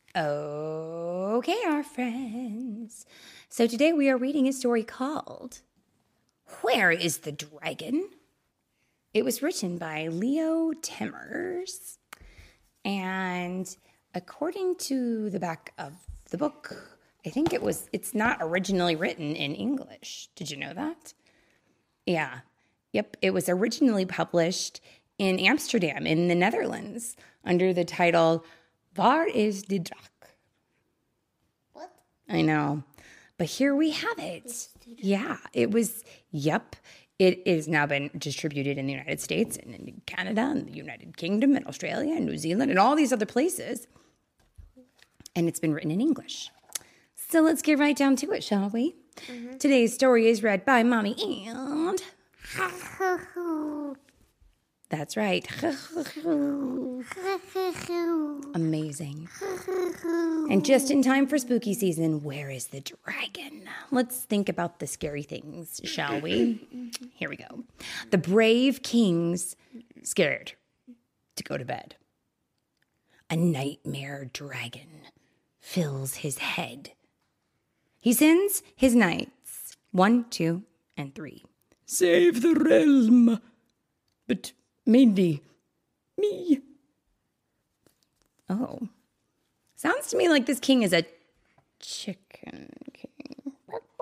Okay, our friends. So today we are reading a story called Where is the Dragon? It was written by Leo Timmers. And according to the back of the book, I think it's not originally written in English. Did you know that? Yeah. Yep. It was originally published in Amsterdam in the Netherlands under the title Waar is de Draak? What? I know. But here we have it. Yeah, it was, yep. It has now been distributed in the United States and in Canada and the United Kingdom and Australia and New Zealand and all these other places. And it's been written in English. So let's get right down to it, shall we? Mm-hmm. Today's story is read by Mommy and... That's right. Amazing. And just in time for spooky season, where is the dragon? Let's think about the scary things, shall we? Here we go. The brave king's scared to go to bed. A nightmare dragon fills his head. He sends his knights, 1, 2, and 3. Save the realm. But mainly me. Oh. Sounds to me like this king is a chicken king.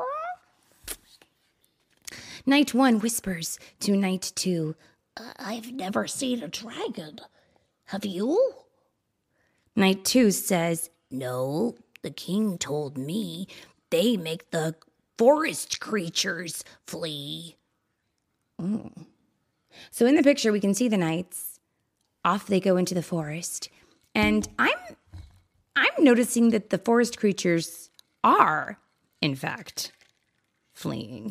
Knight 1 whispers to Knight 2. I've never seen a dragon. Have you? Knight 2 says, No, the king told me they make the forest creatures flee. Oh. So in the picture, we can see the knights. Off they go into the forest. And I'm noticing that the forest creatures are, in fact, fleeing.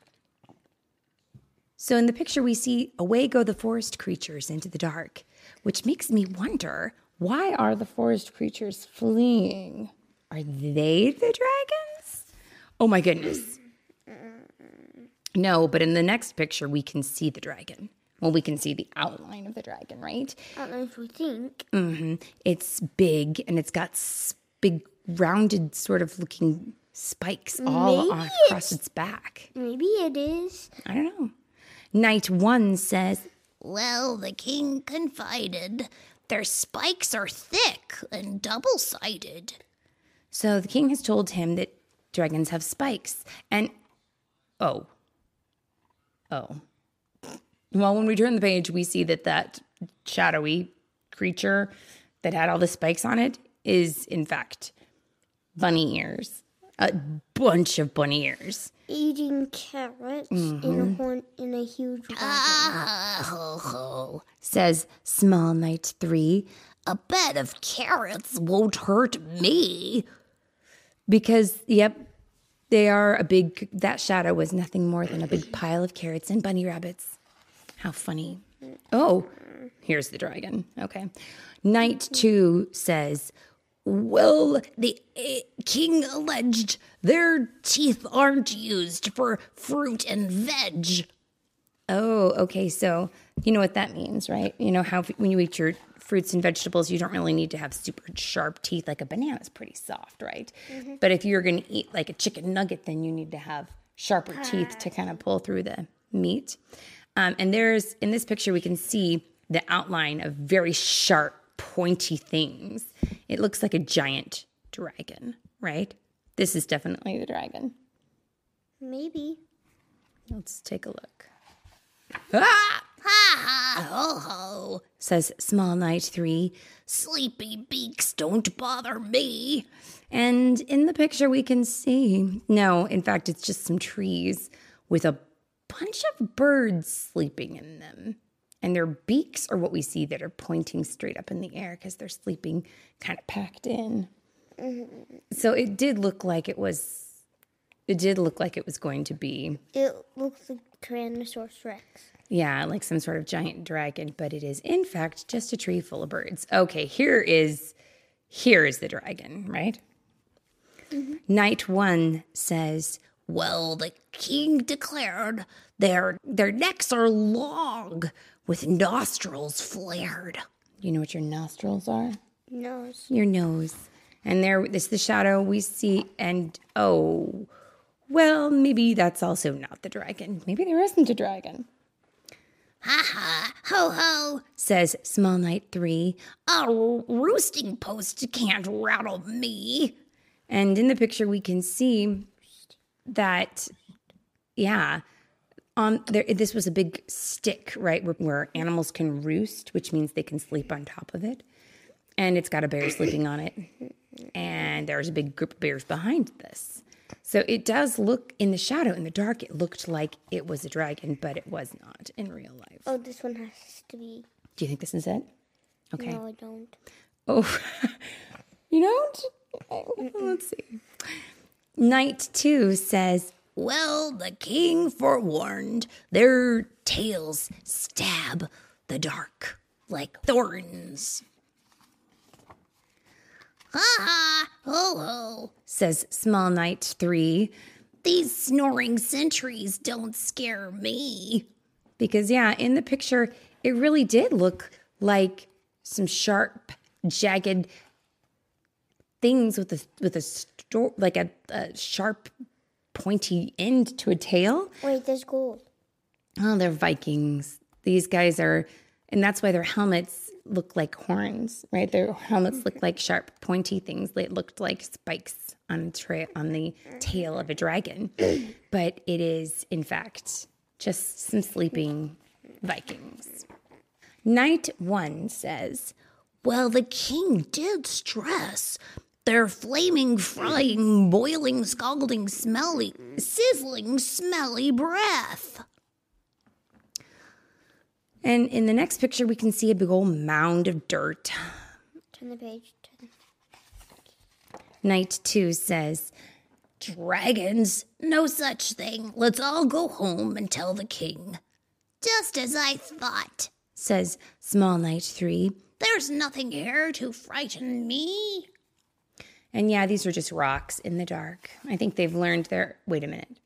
So in the picture, we see away go the forest creatures into the dark, which makes me wonder, why are the forest creatures fleeing? Are they the dragons? Oh my goodness. No, but in the next picture, we can see the dragon. Well, we can see the outline of the dragon, right? I don't know if we think. Mm-hmm. It's big, and it's got big, rounded, sort of looking spikes all across its back. Maybe it is. I don't know. Knight 1 says, Well, the king confided. Their spikes are thick and double-sided. So the king has told him that dragons have spikes. And, oh. Well, when we turn the page, we see that shadowy creature that had all the spikes on it is, in fact, bunny ears. A bunch of bunny ears. Eating carrots in a huge wagon. Ho, ho, says Small Knight 3. A bed of carrots won't hurt me. Because, yep, that shadow was nothing more than a big pile of carrots and bunny rabbits. How funny. Oh, here's the dragon. Okay. Knight 2 says, Well, the king alleged their teeth aren't used for fruit and veg. Oh, okay. So you know what that means, right? You know how when you eat your fruits and vegetables, you don't really need to have super sharp teeth. Like a banana's pretty soft, right? Mm-hmm. But if you're going to eat like a chicken nugget, then you need to have sharper teeth to kind of pull through the meat. And in this picture, we can see the outline of very sharp, pointy things. It looks like a giant dragon, right? This is definitely the dragon. Maybe. Let's take a look. Ah! Ha ha ho ho, says Small Knight 3. Sleepy beaks don't bother me. And in the picture we can see, no, in fact, it's just some trees with a bunch of birds sleeping in them. And their beaks are what we see that are pointing straight up in the air because they're sleeping kind of packed in. Mm-hmm. So it did look like it was going to be. It looks like Tyrannosaurus Rex. Yeah, like some sort of giant dragon, but it is in fact just a tree full of birds. Okay, here is the dragon, right? Mm-hmm. Knight 1 says, Well, the king declared their necks are long with nostrils flared. You know what your nostrils are? Nose. Your nose. And there is the shadow we see. And, oh, well, maybe that's also not the dragon. Maybe there isn't a dragon. Ha ha, ho ho, Says Small Knight 3. a roosting post can't rattle me. And in the picture, we can see that, yeah, this was a big stick, right, where animals can roost, which means they can sleep on top of it. And it's got a bear sleeping on it. And there's a big group of bears behind this. So it does look, in the shadow, in the dark, it looked like it was a dragon, but it was not in real life. Oh, this one has to be. Do you think this is it? Okay. No, I don't. Oh, you don't? Oh, let's see. Knight 2 says, Well, the king forewarned, their tails stab the dark like thorns. Ha ha, ho ho, says Small Knight 3. these snoring sentries don't scare me. Because, yeah, in the picture, it really did look like some sharp, jagged things with a sharp, pointy end to a tail. Wait, there's gold. Oh, they're Vikings. These guys are, and that's why their helmets look like horns, right? Their helmets look like sharp, pointy things. They looked like spikes on the tail of a dragon. But it is, in fact, just some sleeping Vikings. Knight 1 says, Well, the king did stress their flaming, frying, boiling, scalding, smelly, sizzling, smelly breath. and in the next picture, we can see a big old mound of dirt. Turn the page. Knight 2 says, Dragons, no such thing. Let's all go home and tell the king. Just as I thought. says Small Knight 3. There's nothing here to frighten me. And yeah, these are just rocks in the dark. I think they've learned their... Wait a minute.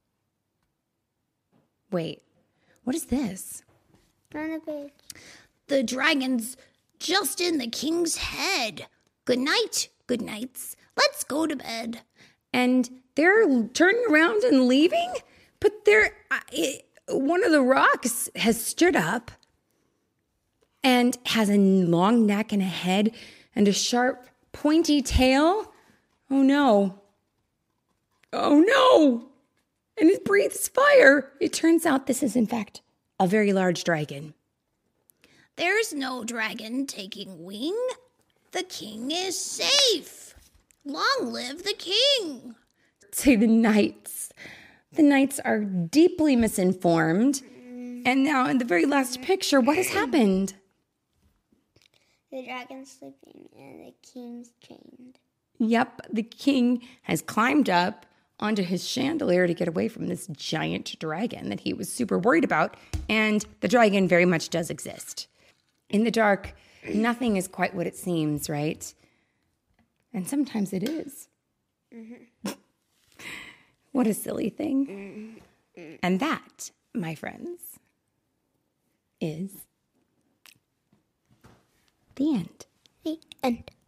Wait. What is this? Turn the page. The dragon's just in the king's head. Good night, good nights. Let's go to bed. And they're turning around and leaving? But one of the rocks has stood up and has a long neck and a head and a sharp, pointy tail. Oh, no. Oh, no. And it breathes fire. It turns out this is, in fact, a very large dragon. There's no dragon taking wing. The king is safe. Long live the king. Say the knights. The knights are deeply misinformed. And now in the very last picture, what has happened? The dragon's sleeping and the king's chained. Yep, the king has climbed up onto his chandelier to get away from this giant dragon that he was super worried about. And the dragon very much does exist. In the dark, nothing is quite what it seems, right? And sometimes it is. Mm-hmm. What a silly thing. Mm-hmm. And that, my friends, is the end. The end.